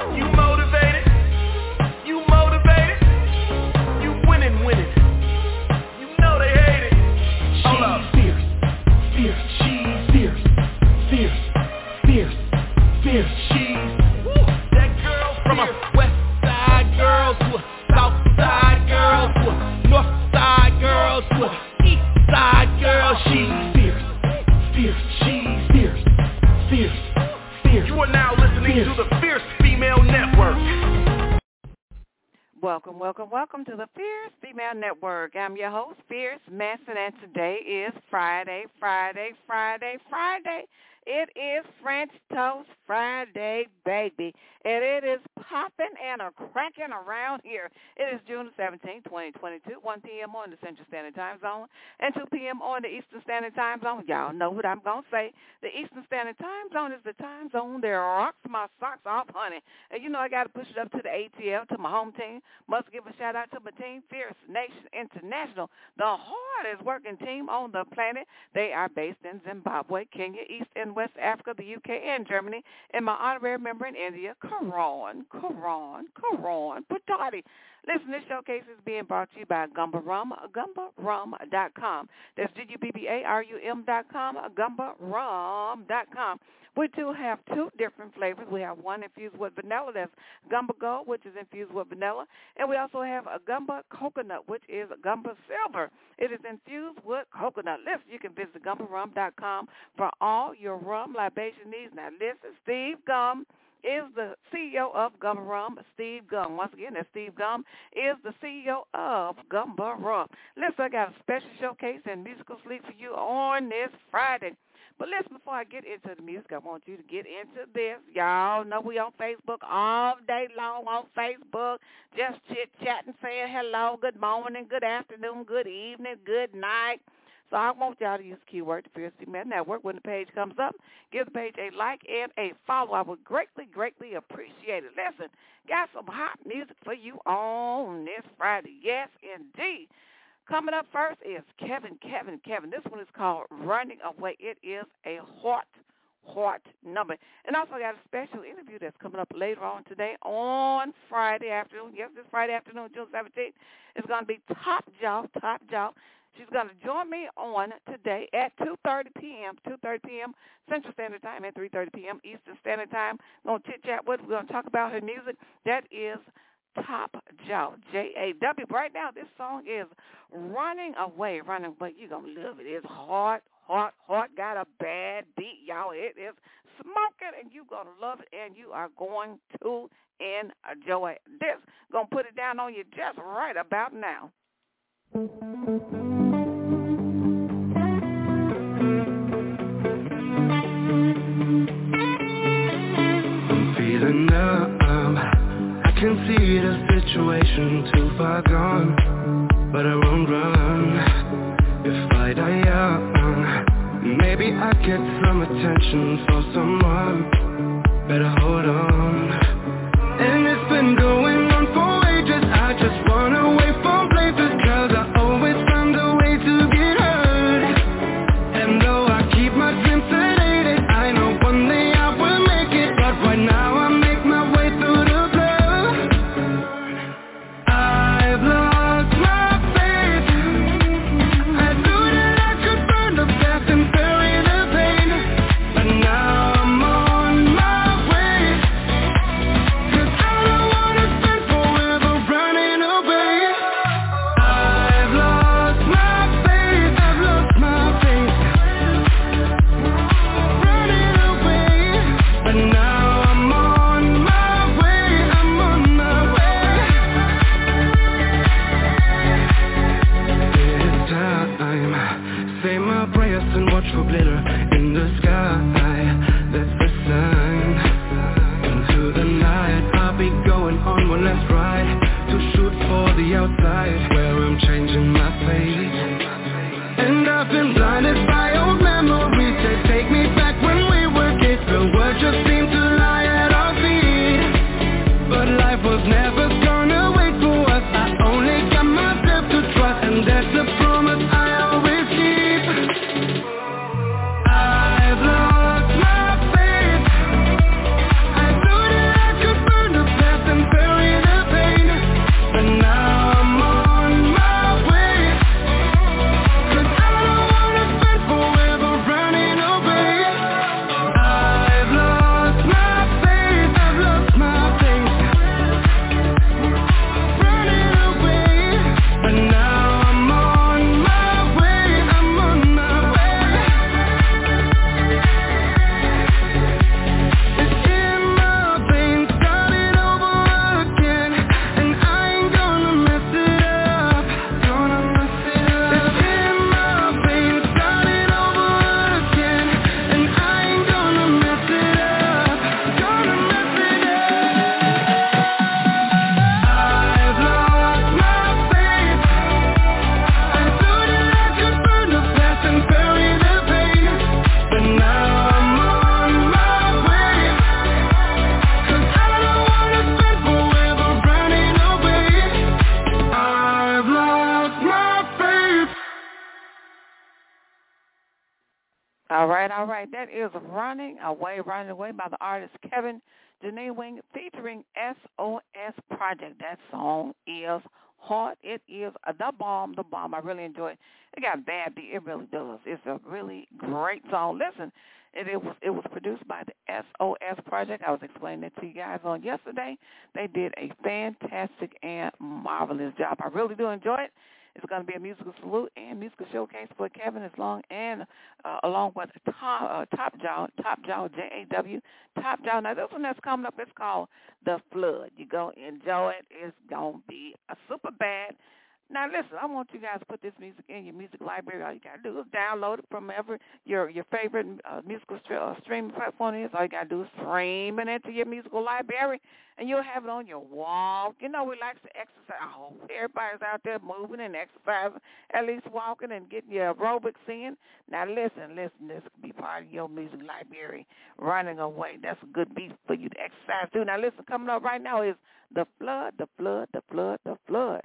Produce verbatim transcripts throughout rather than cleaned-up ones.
You motivated? You motivated? You winning, winning. You know they hate it. Hold up. Fierce, fierce, she's fierce, fierce, fierce, fierce, she's that girl from a west side girl to a south side girl to a north side girl to a east side girl. She's fierce, fierce, she's fierce, fierce, fierce. You are now listening fierce. to the Fierce Female Network. Welcome, welcome, welcome to the Fierce Female Network. I'm your host, Fierce Manson, and today is Friday, Friday, Friday, Friday. It is French Toast Friday, baby, and it is popping and a cracking around here. It is June seventeenth, twenty twenty-two, one p.m. on the Central Standard Time Zone and two p.m. on the Eastern Standard Time Zone. Y'all know what I'm going to say. The Eastern Standard Time Zone is the time zone that rocks my socks off, honey. And you know I got to push it up to the A T L, to my home team. Must give a shout-out to my team, Fierce Nation International, the hardest working team on the planet. They are based in Zimbabwe, Kenya, East and West Africa, the U K, and Germany, and my honorary member in India, Karan, Karan, Karan Patati. Listen, this showcase is being brought to you by Gumba Rum, gumba rum dot com. That's G U B B A R U M dot com, gumba rum dot com. We do have two different flavors. We have one infused with vanilla, that's Gumba Gold, which is infused with vanilla, and we also have a Gumba Coconut, which is Gumba Silver. It is infused with coconut. Listen, you can visit gumba rum dot com for all your rum libation needs. Now, listen, Steve Gum is the C E O of Gumba Rum. Steve Gum, once again, that's Steve Gum, is the C E O of Gumba Rum. Listen, I got a special showcase and musical sleep for you on this Friday. But listen, before I get into the music, I want you to get into this. Y'all know we on Facebook all day long on Facebook, just chit-chatting, saying hello, good morning, good afternoon, good evening, good night. So I want y'all to use the keyword, the Fierce Female Network. When the page comes up, give the page a like and a follow. I would greatly, greatly appreciate it. Listen, got some hot music for you on this Friday. Yes, indeed. Coming up first is Kevin, Kevin, Kevin. This one is called Running Away. It is a hot, hot number. And also got a special interview that's coming up later on today on Friday afternoon. Yes, this Friday afternoon, June seventeenth. It's going to be Top Jaw, Top Jaw. She's going to join me on today at two thirty p.m., two thirty p.m. Central Standard Time and three thirty p.m. Eastern Standard Time. We're going to chit-chat with her. We're going to talk about her music. That is Top Jaw, J A W. Right now, this song is Running Away, Running Away. You're going to love it. It's hot, hot, hot. Got a bad beat, y'all. It is smoking, and you're going to love it, and you are going to enjoy this. Going to put it down on you just right about now. I'm feeling numb. I can see the situation too far gone, but I won't run. If I die young, maybe I get some attention for someone. Better hold on. And it's been going on for ages. I just run away from places, cause I always find a way to get hurt. And though I keep my dreams sedated, I know one day I will make it. But right now I make my way through the blood. I've lost my faith. I knew that I could burn the past and bury the pain, but now I'm on my way. right, all right. That is Running Away, Running Away by the artist Kevin Janae Wing featuring S O S Project. That song is hard. It is uh, the bomb, the bomb. I really enjoy it. It got a bad beat. It really does. It's a really great song. Listen, it, it was it was produced by the S O S Project. I was explaining it to you guys on yesterday. They did a fantastic and marvelous job. I really do enjoy it. It's going to be a musical salute and musical showcase for Kevin as long and uh, along with Top, uh, Top Jaw, Top Jaw, J A W, Top Jaw. Now, this one that's coming up is called The Flood. You're going to enjoy it. It's going to be a super bad. Now, listen, I want you guys to put this music in your music library. All you got to do is download it from ever your your favorite uh, musical st- uh, streaming platform is. All you got to do is stream it into your musical library, and you'll have it on your wall. You know, we like to exercise. I hope everybody's out there moving and exercising, at least walking and getting your aerobics in. Now, listen, listen, this could be part of your music library. Running Away, that's a good beat for you to exercise too. Now, listen, coming up right now is The Flood, The Flood, The Flood, The Flood.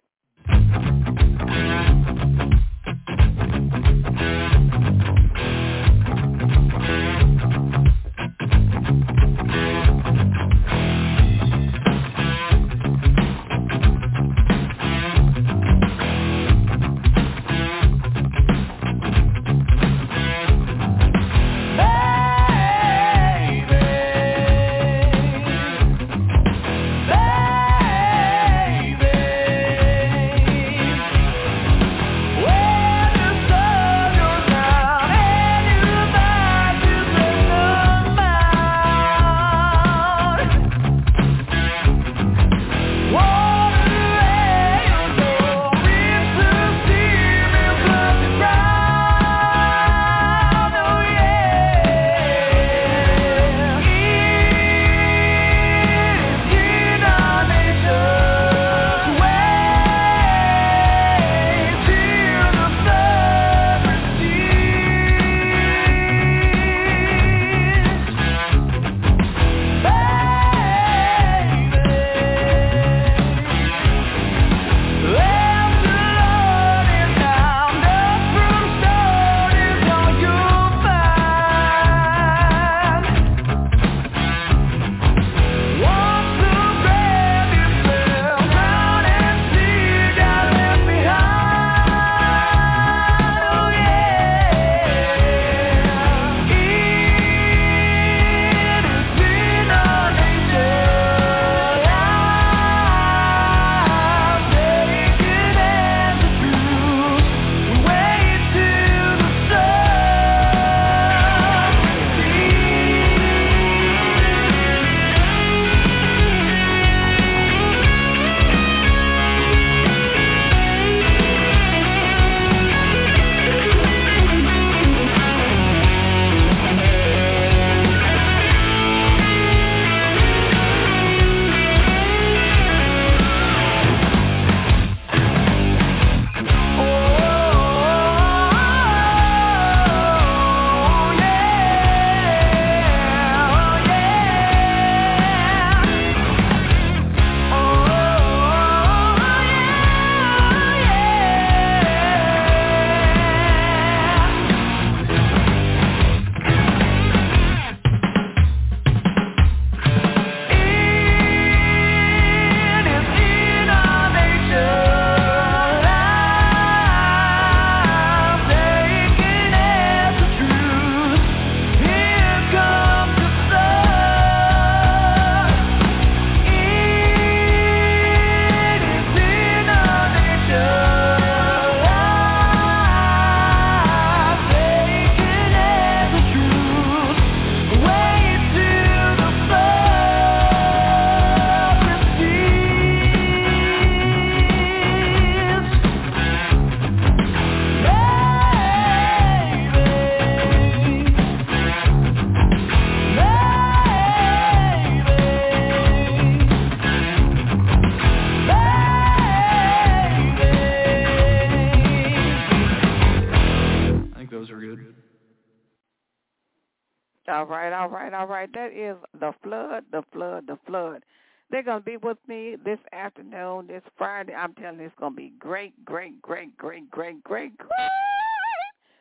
All right, all right, all right. That is The Flood, The Flood, The Flood. They're going to be with me this afternoon, this Friday. I'm telling you, it's going to be great, great, great, great, great, great, great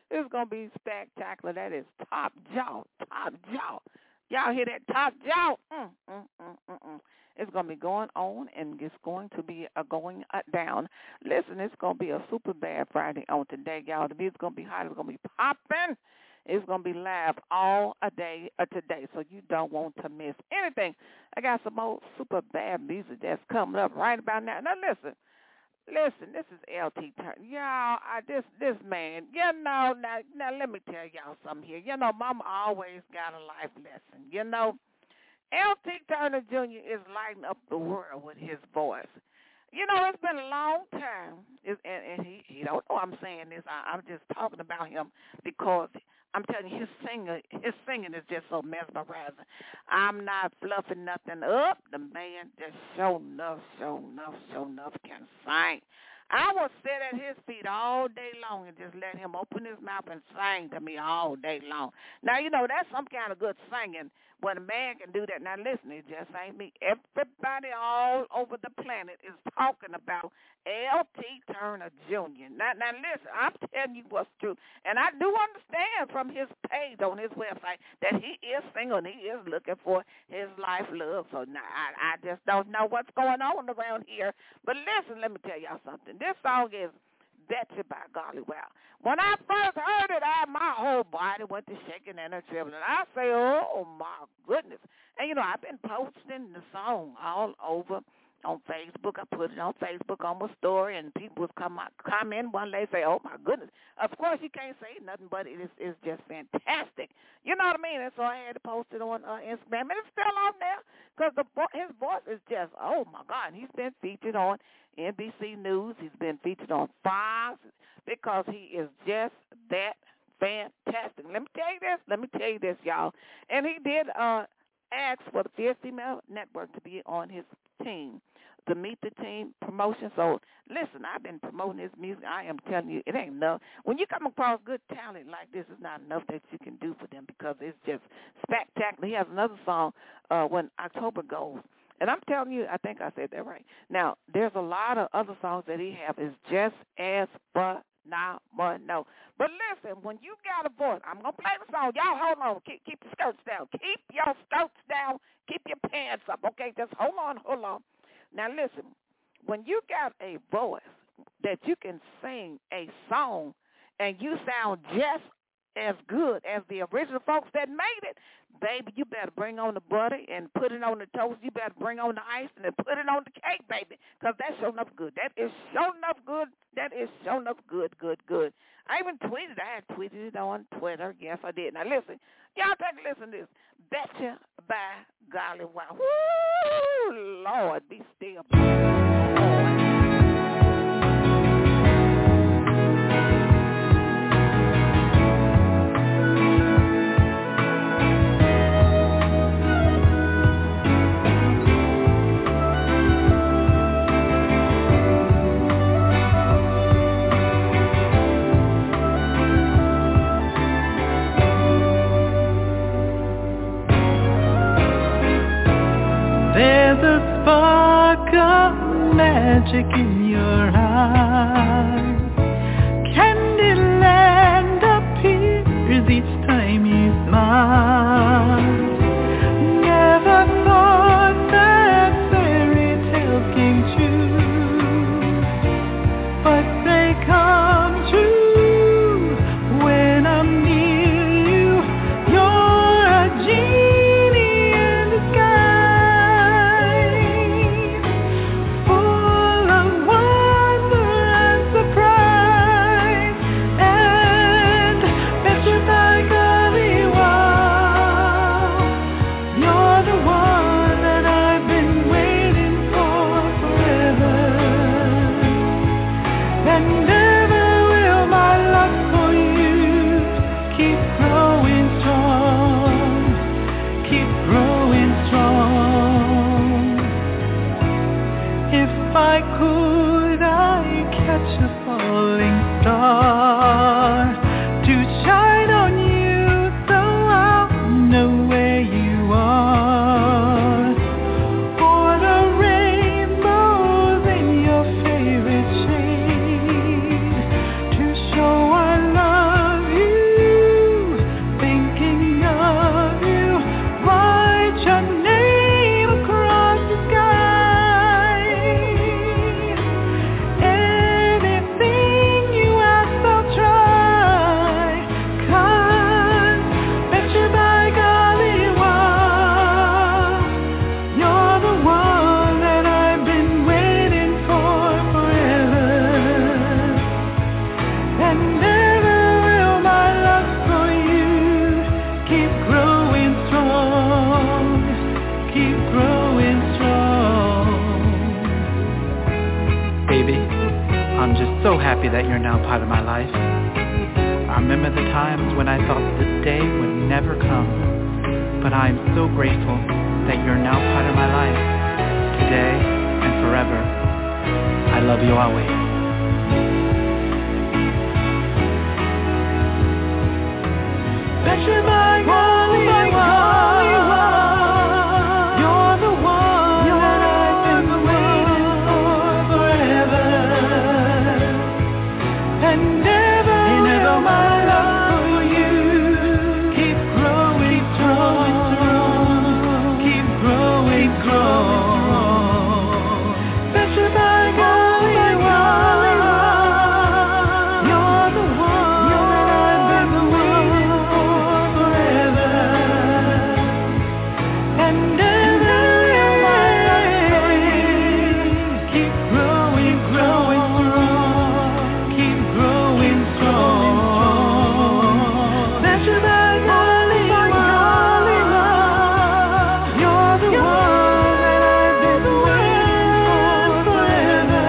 It's going to be spectacular. That is top jaw, top jaw. Y'all hear that top jaw? Mm, mm, mm, mm, mm. It's going to be going on, and it's going to be uh, going uh, down. Listen, it's going to be a super bad Friday on today, y'all. The music's going to be hot. It's going to be popping. It's going to be live all a day uh, today, so you don't want to miss anything. I got some old super bad music that's coming up right about now. Now, listen. Listen, this is L T Turner. Y'all, I, this this man, you know, now, now let me tell y'all something here. You know, Mama always got a life lesson. You know, L T Turner Junior is lighting up the world with his voice. You know, it's been a long time, it's, and, and he, he don't know I'm saying this. I, I'm just talking about him because I'm telling you, his singer, his singing is just so mesmerizing. I'm not fluffing nothing up. The man just show enough, show enough, show enough can sing. I will sit at his feet all day long and just let him open his mouth and sing to me all day long. Now, you know, that's some kind of good singing when a man can do that. Now, listen, it just ain't me. Everybody all over the planet is talking about L T Turner Junior Now, now, listen, I'm telling you what's true. And I do understand from his page on his website that he is single and he is looking for his life love. So now I, I just don't know what's going on around here. But listen, let me tell y'all something. This song is Betcha by Golly Wow. When I first heard it, I my whole body went to shaking and a trembling. I say, oh, my goodness. And, you know, I've been posting the song all over on Facebook. I put it on Facebook on my story, and people would come out, comment one day, say, oh, my goodness. Of course, you can't say nothing, but it is it's just fantastic. You know what I mean? And so I had to post it on uh, Instagram, and it's still on there because the his voice is just, oh, my God. He's been featured on N B C News. He's been featured on Fox because he is just that fantastic. Let me tell you this. Let me tell you this, y'all. And he did uh, ask for the Fierce Female Network to be on his team, to meet the team promotion. So, listen, I've been promoting his music. I am telling you, it ain't enough. When you come across good talent like this, it's not enough that you can do for them because it's just spectacular. He has another song, uh, When October Goes. And I'm telling you, I think I said that right. Now, there's a lot of other songs that he has is just as phenomenal. But listen, when you got a voice, I'm going to play the song. Y'all hold on. Keep, keep your skirts down. Keep your skirts down. Keep your pants up, okay? Just hold on, hold on. Now, listen, when you got a voice that you can sing a song and you sound just as good as the original folks that made it, baby, you better bring on the butter and put it on the toast. You better bring on the ice and then put it on the cake, baby, because that's sure enough good. That is sure enough good. That is sure enough good, good, good. I even tweeted. I had tweeted it on Twitter. Yes, I did. Now, listen. Y'all take a listen to this. Betcha by Golly Wow. Woo, Lord, be still. Lord. There's a spark of magic in your eyes. Candyland appears each time you smile. Never thought that fairy tales came true, but they come true when I'm near you. You're a genie in disguise. Surprise. so happy that you're now part of my life. I remember the times when I thought this day would never come, but I'm so grateful that you're now part of my life, today and forever. I love you always. Special my only one, you're the one that I've been waiting for forever, and never, and never my love for you keep growing strong, keep growing strong. Special my only one, you're the one that I've been waiting for forever, and never my love keep growing, growing strong, keep growing strong. Special my only one, you're the one that I've been waiting for forever.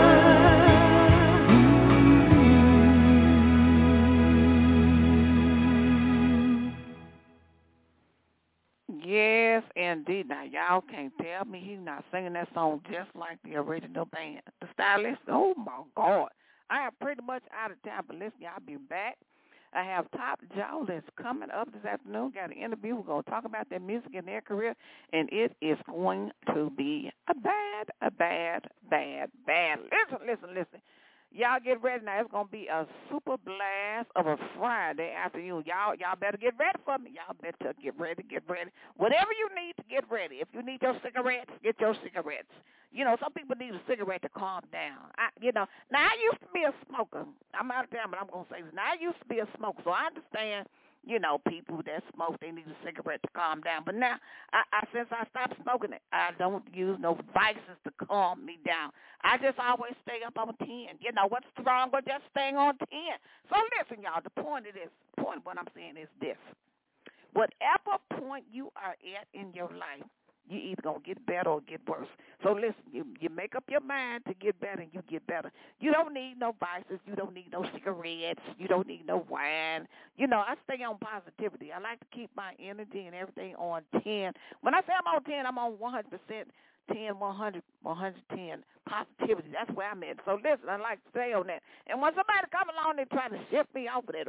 Yes, indeed. Now, y'all can't tell me he's not singing that song just like the original band. The stylist, oh, my God. I am pretty much out of time, but listen, y'all be back. I have Top Jaw that's coming up this afternoon. Got an interview. We're going to talk about their music and their career, and it is going to be a bad, a bad, bad, bad. Listen, listen, listen. Y'all get ready now. It's going to be a super blast of a Friday afternoon. Y'all y'all better get ready for me. Y'all better get ready, get ready. Whatever you need to get ready. If you need your cigarettes, get your cigarettes. You know, some people need a cigarette to calm down. I, you know, now I used to be a smoker. I'm out of town, but I'm going to say this. Now I used to be a smoker, so I understand, you know, people that smoke, they need a cigarette to calm down. But now, I, I since I stopped smoking it, I don't use no vices to calm me down. I just always stay up on ten. You know, what's wrong with just staying on ten? So listen, y'all, the point of this, point of what I'm saying is this. Whatever point you are at in your life, you either going to get better or get worse. So listen, you, you make up your mind to get better and you get better. You don't need no vices. You don't need no cigarettes. You don't need no wine. You know, I stay on positivity. I like to keep my energy and everything on ten. When I say I'm on ten, I'm on one hundred percent. ten, one hundred, one hundred ten, positivity. That's where I'm at. So listen, I like to stay on that. And when somebody come along and try to shift me off of that,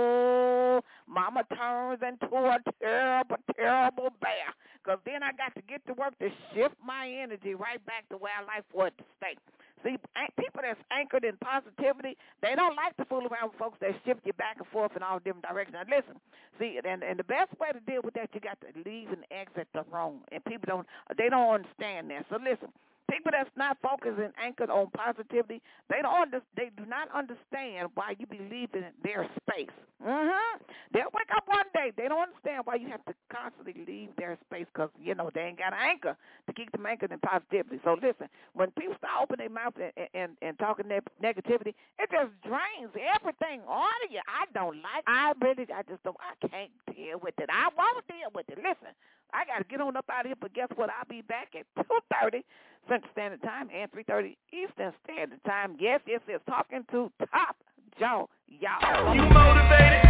oh, mama turns into a terrible, terrible bear. Because then I got to get to work to shift my energy right back to where I like for it to stay. See, people that's anchored in positivity, they don't like to fool around with folks that shift you back and forth in all different directions. Now, listen, see, and, and the best way to deal with that, you got to leave and exit the room. And people don't, they don't understand that. So listen, people that's not focused and anchored on positivity, they don't under, they do not understand why you be leaving their space. Mm-hmm. They'll wake up one day. They don't understand why you have to constantly leave their space because, you know, they ain't got an anchor to keep them anchored in positivity. So listen, when people start opening their mouth and, and, and talking ne- negativity, it just drains everything out of you. I don't like it. I really, I just don't, I can't deal with it. I won't deal with it. Listen, I got to get on up out of here, but guess what? I'll be back at two thirty Central Standard Time and three thirty Eastern Standard Time. Yes, yes, yes. Talking to Top Jaw, y'all. You motivated?